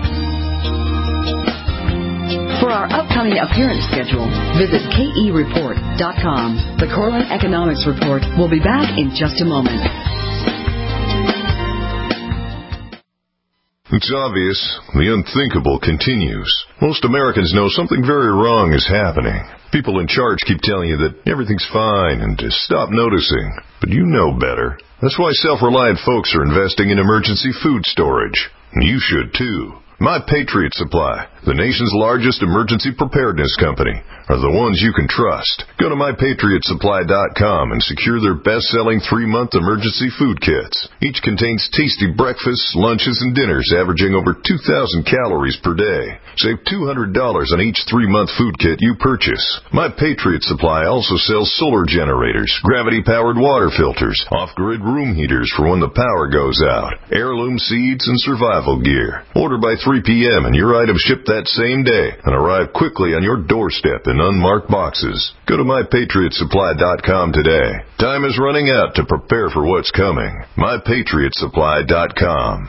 For our upcoming appearance schedule, visit K E report dot com. The Corlin Economics Report will be back in just a moment. It's obvious. The unthinkable continues. Most Americans know something very wrong is happening. People in charge keep telling you that everything's fine and to stop noticing. But you know better. That's why self-reliant folks are investing in emergency food storage. And you should too. My Patriot Supply, the nation's largest emergency preparedness company, are the ones you can trust. Go to my patriot supply dot com and secure their best-selling three-month emergency food kits. Each contains tasty breakfasts, lunches, and dinners averaging over two thousand calories per day. Save two hundred dollars on each three-month food kit you purchase. My Patriot Supply also sells solar generators, gravity-powered water filters, off-grid room heaters for when the power goes out, heirloom seeds, and survival gear. Order by three p.m. and your items ship that same day and arrive quickly on your doorstep in unmarked boxes. Go to my patriot supply dot com today. Time is running out to prepare for what's coming. my patriot supply dot com.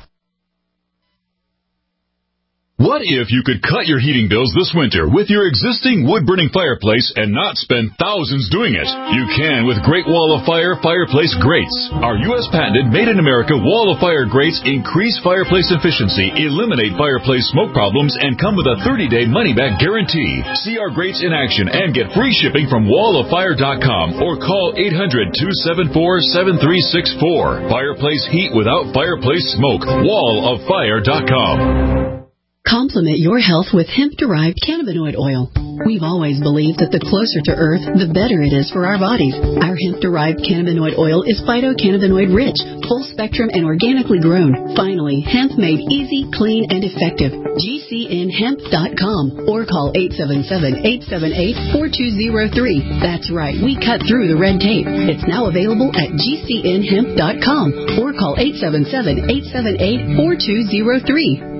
What if you could cut your heating bills this winter with your existing wood-burning fireplace and not spend thousands doing it? You can with Great Wall of Fire Fireplace Grates. Our U S patented made-in-America Wall of Fire grates increase fireplace efficiency, eliminate fireplace smoke problems, and come with a thirty-day money-back guarantee. See our grates in action and get free shipping from wall of fire dot com or call eight hundred, two seven four, seven three six four. Fireplace heat without fireplace smoke. wall of fire dot com. Complement your health with hemp-derived cannabinoid oil. We've always believed that the closer to Earth, the better it is for our bodies. Our hemp-derived cannabinoid oil is phytocannabinoid rich, full spectrum, and organically grown. Finally, hemp made easy, clean, and effective. G C N hemp dot com or call eight seven seven, eight seven eight, four two zero three. That's right, we cut through the red tape. It's now available at G C N hemp dot com or call eight seven seven, eight seven eight, four two zero three.